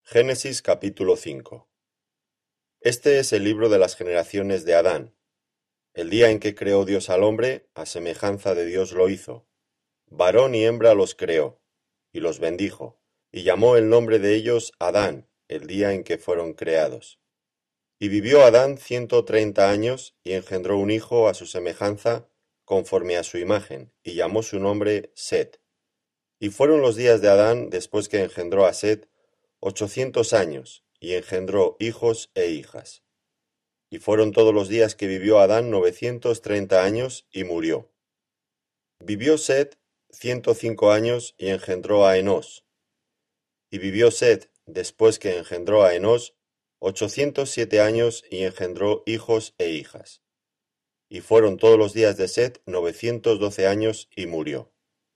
Génesis capítulo 5. Este es el libro de las generaciones de Adán. El día en que creó Dios al hombre, a semejanza de Dios lo hizo. Varón y hembra los creó, y los bendijo, y llamó el nombre de ellos Adán, el día en que fueron creados. Y vivió Adán 130 años, y engendró un hijo a su semejanza, conforme a su imagen, y llamó su nombre Set. Y fueron los días de Adán, después que engendró a Set, 800 años, y engendró hijos e hijas. Y fueron todos los días que vivió Adán 930 años, y murió. Vivió Set 105 años, y engendró a Enós. Y vivió Set, después que engendró a Enós, 807 años, y engendró hijos e hijas. Y fueron todos los días de Set 912 años, y murió.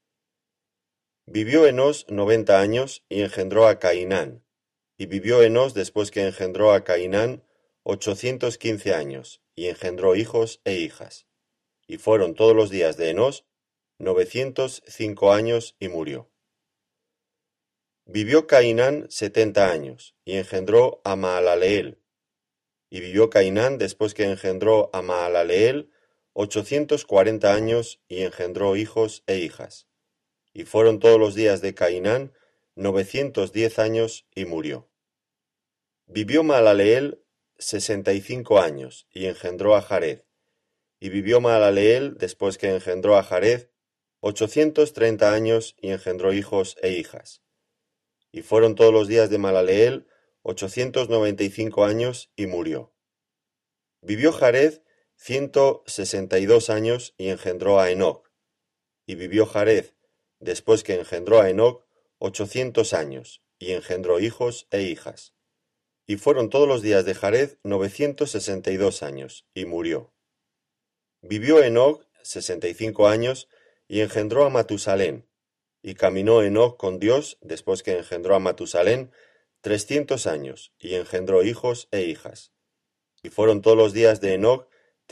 Vivió Enós 90 años, y engendró a Cainán. Y vivió Enós después que engendró a Cainán 815 años, y engendró hijos e hijas. Y fueron todos los días de Enós 905 años, y murió. Vivió Cainán 70 años, y engendró a Mahalaleel. Y vivió Cainán después que engendró a Mahalaleel 840 años, y engendró hijos e hijas. Y fueron todos los días de Cainán 910 años, y murió. Vivió Mahalaleel 65 años, y engendró a Jared. Y vivió Mahalaleel después que engendró a Jared 830 años, y engendró hijos e hijas. Y fueron todos los días de Mahalaleel 895 años, y murió. Vivió Jared 162 años, y engendró a Enoc. Y vivió Jared después que engendró a Enoc 800 años, y engendró hijos e hijas. Y fueron todos los días de Jared 962 años, y murió. Vivió Enoc 65 años, y engendró a Matusalén. Y caminó Enoc con Dios, después que engendró a Matusalén, 300 años, y engendró hijos e hijas. Y fueron todos los días de Enoc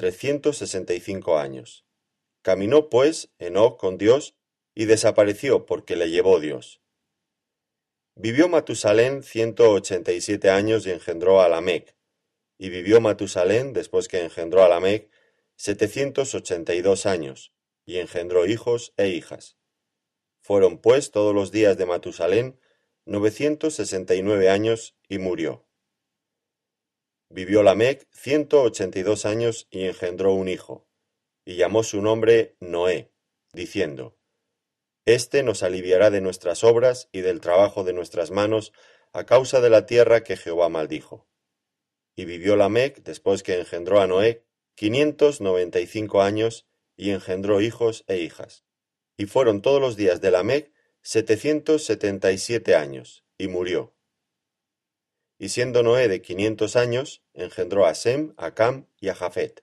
365 años. Caminó pues Enoc con Dios, y desapareció porque le llevó Dios. Vivió Matusalén 187 años, y engendró a Lamec. Y vivió Matusalén, después que engendró a Lamec, 782 años, y engendró hijos e hijas. Fueron pues todos los días de Matusalén 969 años, y murió. Vivió Lamec 182 años, y engendró un hijo, y llamó su nombre Noé, diciendo: Este nos aliviará de nuestras obras y del trabajo de nuestras manos, a causa de la tierra que Jehová maldijo. Y vivió Lamec, después que engendró a Noé, 595 años, y engendró hijos e hijas. Y fueron todos los días de Lamec 777 años, y murió. Y siendo Noé de 500 años, engendró a Sem, a Cam y a Jafet.